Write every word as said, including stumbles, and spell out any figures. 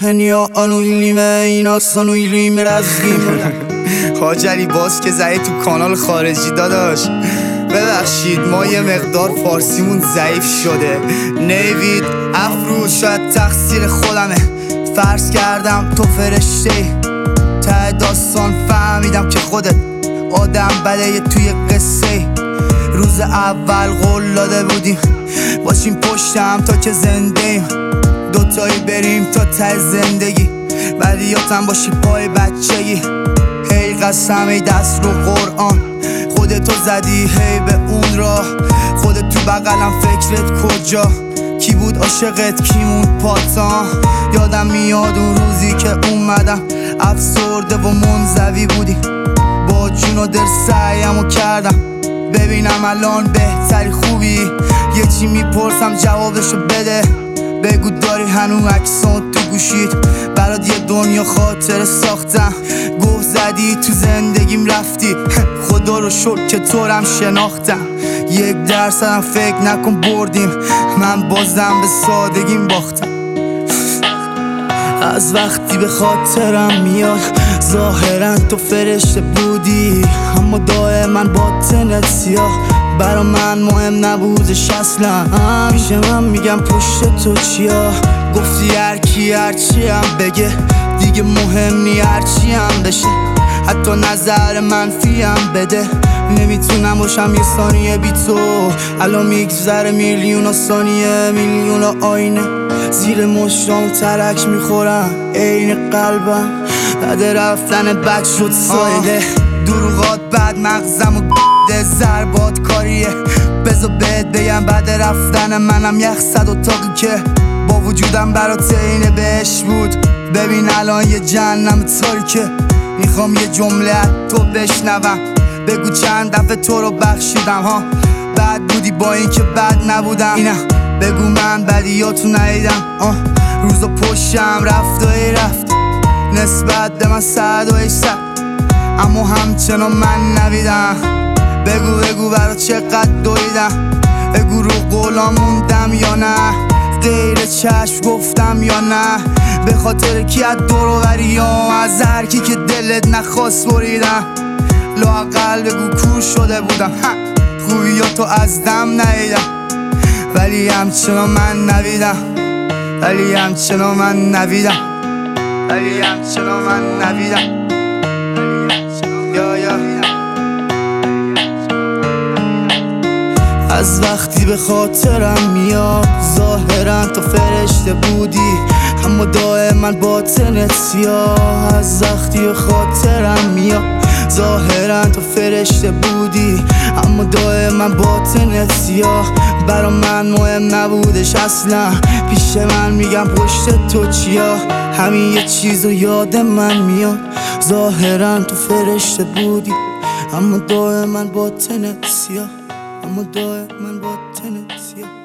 هنیا آنویلیم اینا سانویلیم رزگیم حاجری باز که زده تو کانال خارجی داداش. ببخشید ما یه مقدار فارسیمون ضعیف شده. نیوید افرو شاید تقصیر خودمه. فرض کردم تو فرشته ته داستان فهمیدم که خودت آدم بله توی قصه. روز اول قول داده بودیم باشیم پشتم تا که زنده ایم، دوتایی بریم تا ته زندگی، بعد یادم باشی پای بچگی. هی قسم ای دست رو قرآن خودتو زدی هی به اون راه، خودت تو بغلم فکرت کجا، کی بود عاشقت کی مون پاتان. یادم میاد اون روزی که اومدم افسرده و منزوی بودی، با جون و دل سعیمو کردم ببینم الان بهتری خوبی. یه چی میپرسم جوابشو بده، بگو داری هنو عکسات تو گوشید، برات یه دنیا خاطره ساختم. گوه زدی تو زندگیم رفتی، خدا رو شکر که طورم شناختم. یک درصدم فکر نکن بردیم، من بازم به سادگیم باختم. از وقتی به خاطرم میاد ظاهرا تو فرشته بودی، اما دائما باطنت سیاه برا من مهم نبودش اصلا. همیشه من میگم پشت تو چیا، گفتی هر کی هرچی هم بگه دیگه مهم نی هرچی هم بشه، حتی نظر منفی هم بده. نمیتونم باشم یه ثانیه بی تو، الان میگذره میلیون ثانیه میلیون آینه زیر مشتام ترک میخورم عین قلبم، بعد رفتن بد شد سایده. دروغات بعد مغزم و ضربات کاریه، بذار بهت بگم بعد رفتن منم یخ صد اتاقی که با وجودم برات عین بهش بود. ببین الان یه جهنم تاریکه، میخوام یه جمله از تو بشنوم، بگو چند دفعه تو رو بخشیدم ها، بد بودی با این که بد نبودم. اینا بگو من بدیاتو ندیدم، آه روزا پشتم رفت و ای رفت نسبت به من صد و ای صد، اما همچنان من نویدم. بگو بگو برا چقدر دویدم، بگو رو قولا موندم یا نه، غیر چشم گفتم یا نه، به خاطر کی از دوروبری ها از هر کی که دلت نخواست بریدم. لااقل بگو کور شده بودم، خوبیاتو از دم ندیدم، ولی همچنان من نویدم، ولی همچنان من نویدم، ولی همچنان من نویدم. یا یا از وقتی به خاطرم میاد ظاهرا تو فرشته بودی، اما دائما باطنت سیاه. از وقتی به خاطرم میاد ظاهرا تو فرشته بودی، اما دائما باطنت سیاه برا من مهم نبودش اصلا. پیش من میگم پشت تو چیا، همین یه چیزو یاد من میاد، ظاهرا تو فرشته بودی اما دائما باطنت سیاه، اما دائما باطنت سیاه.